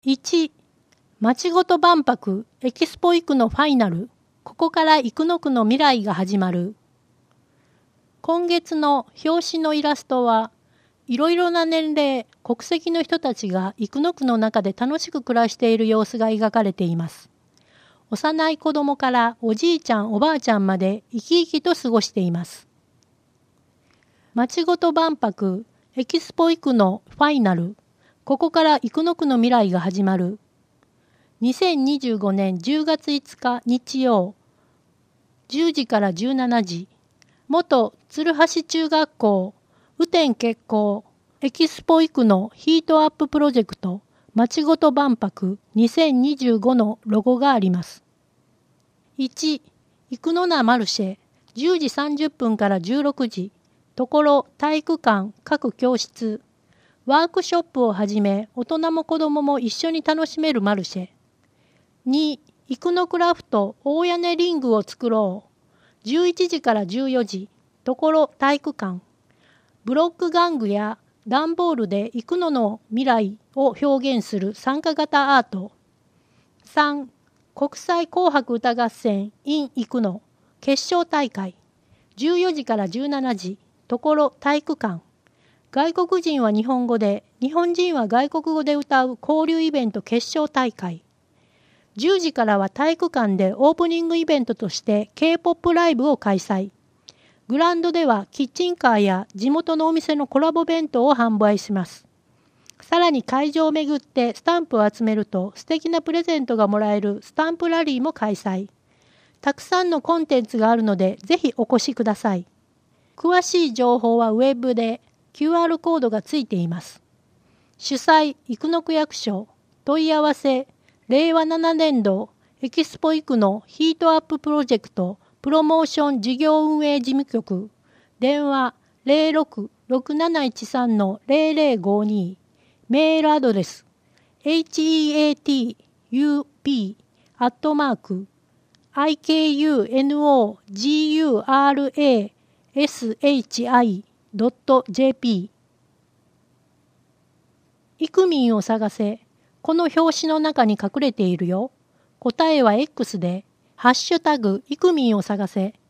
1、まちごと万博エキスポ行くのファイナル。ここから生野区の未来が始まる。今月の表紙のイラストは、いろいろな年齢、国籍の人たちが生野区の中で楽しく暮らしている様子が描かれています。幼い子供からおじいちゃんおばあちゃんまで生き生きと過ごしています。まちごと万博エキスポ行くのファイナル。ここから生野区の未来が始まる。2025年10月5日日曜、10時から17時、元鶴橋中学校、雨天決行、エキスポ行くのヒートアッププロジェクト、まちごと万博2025のロゴがあります。1、生野名マルシェ、10時30分から16時、ところ体育館各教室、ワークショップをはじめ大人も子どもも一緒に楽しめるマルシェ。2、生野クラフト大屋根リングを作ろう。11時から14時、ところ体育館。ブロック玩具や段ボールで生野の未来を表現する参加型アート。3、国際紅白歌合戦 in 生野決勝大会。14時から17時、ところ体育館。外国人は日本語で、日本人は外国語で歌う交流イベント決勝大会。10時からは体育館でオープニングイベントとして K-POP ライブを開催。グラウンドではキッチンカーや地元のお店のコラボ弁当を販売します。さらに会場を巡ってスタンプを集めると素敵なプレゼントがもらえるスタンプラリーも開催。たくさんのコンテンツがあるのでぜひお越しください。詳しい情報はウェブで QR コードがついています。主催生野区役所問い合わせ令和7年度エキスポ生野ヒートアッププロジェクトプロモーション事業運営事務局電話 066713-0052 メールアドレス heatup@ikunogurashi.jp イクミンを探せ。この表紙の中に隠れているよ。答えは X で、ハッシュタグイクミンを探せ。